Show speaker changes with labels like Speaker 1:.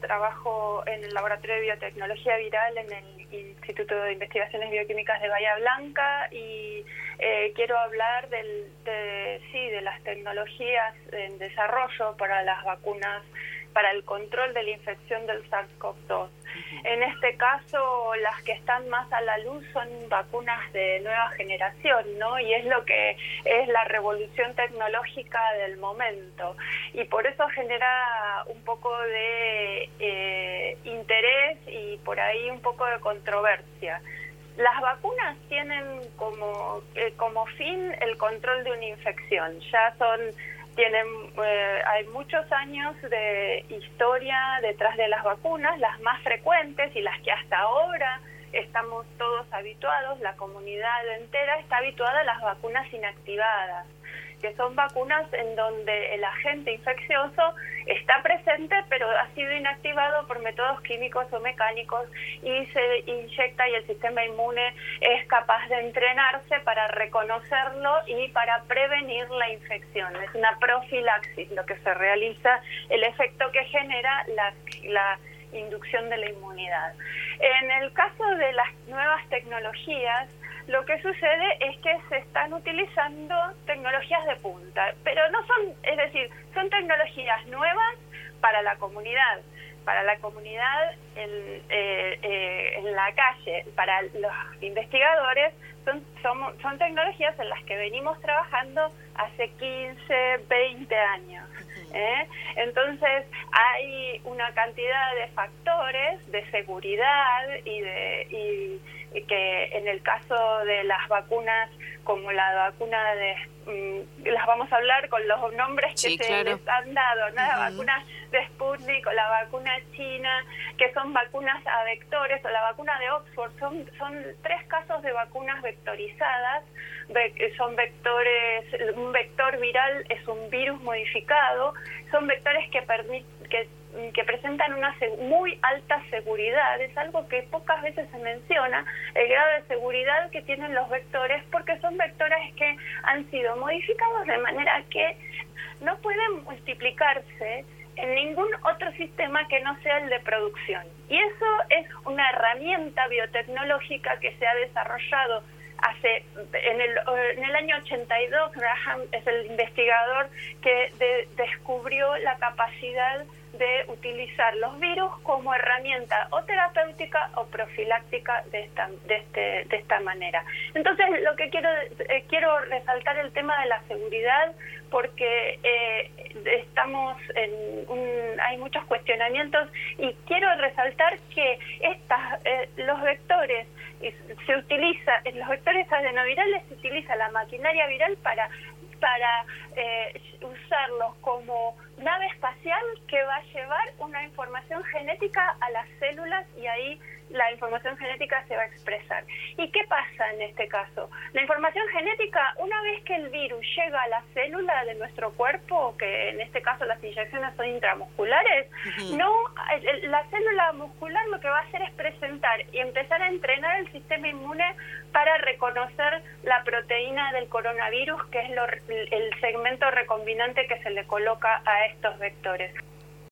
Speaker 1: trabajo en el Laboratorio de Biotecnología Viral en el Instituto de Investigaciones Bioquímicas de Bahía Blanca y quiero hablar de las tecnologías en desarrollo para las vacunas, para el control de la infección del SARS-CoV-2. En este caso, las que están más a la luz son vacunas de nueva generación, ¿no? Y es lo que es la revolución tecnológica del momento. Y por eso genera un poco de interés y por ahí un poco de controversia. Las vacunas tienen como fin el control de una infección. Hay muchos años de historia detrás de las vacunas, las más frecuentes y las que hasta ahora estamos todos habituados, la comunidad entera está habituada a las vacunas inactivadas, que son vacunas en donde el agente infeccioso está presente pero ha sido inactivado por métodos químicos o mecánicos y se inyecta y el sistema inmune es capaz de entrenarse para reconocerlo y para prevenir la infección. Es una profilaxis lo que se realiza, el efecto que genera la inducción de la inmunidad. En el caso de las nuevas tecnologías, lo que sucede es que se están utilizando tecnologías de punta, pero no son, es decir, son tecnologías nuevas para la comunidad en la calle, para los investigadores, son tecnologías en las que venimos trabajando hace 15, 20 años. Entonces hay una cantidad de factores de seguridad y que en el caso de las vacunas, como la vacuna las vamos a hablar con los nombres que se les han dado, ¿no? La vacuna de Sputnik o la vacuna china, que son vacunas a vectores, o la vacuna de Oxford, son 3 casos de vacunas vectorizadas. Son vectores, un vector viral es un virus modificado, son vectores que presentan una muy alta seguridad. Es algo que pocas veces se menciona, el grado de seguridad que tienen los vectores, porque son vectores que han sido modificados de manera que no pueden multiplicarse en ningún otro sistema que no sea el de producción. Y eso es una herramienta biotecnológica que se ha desarrollado en el año 82. Graham es el investigador que descubrió la capacidad de utilizar los virus como herramienta o terapéutica o profiláctica de esta manera. Entonces, lo que quiero resaltar el tema de la seguridad, porque hay muchos cuestionamientos, y quiero resaltar que los vectores en los vectores adenovirales se utiliza la maquinaria viral para usarlos como nave espacial que va a llevar una información genética a las células, y ahí la información genética se va a expresar. ¿Y qué pasa en este caso? La información genética, una vez que el virus llega a la célula de nuestro cuerpo, que en este caso las inyecciones son intramusculares, la célula muscular lo que va a hacer es presentar y empezar a entrenar el sistema inmune para reconocer la proteína del coronavirus, que es el segmento recombinante que se le coloca a estos vectores.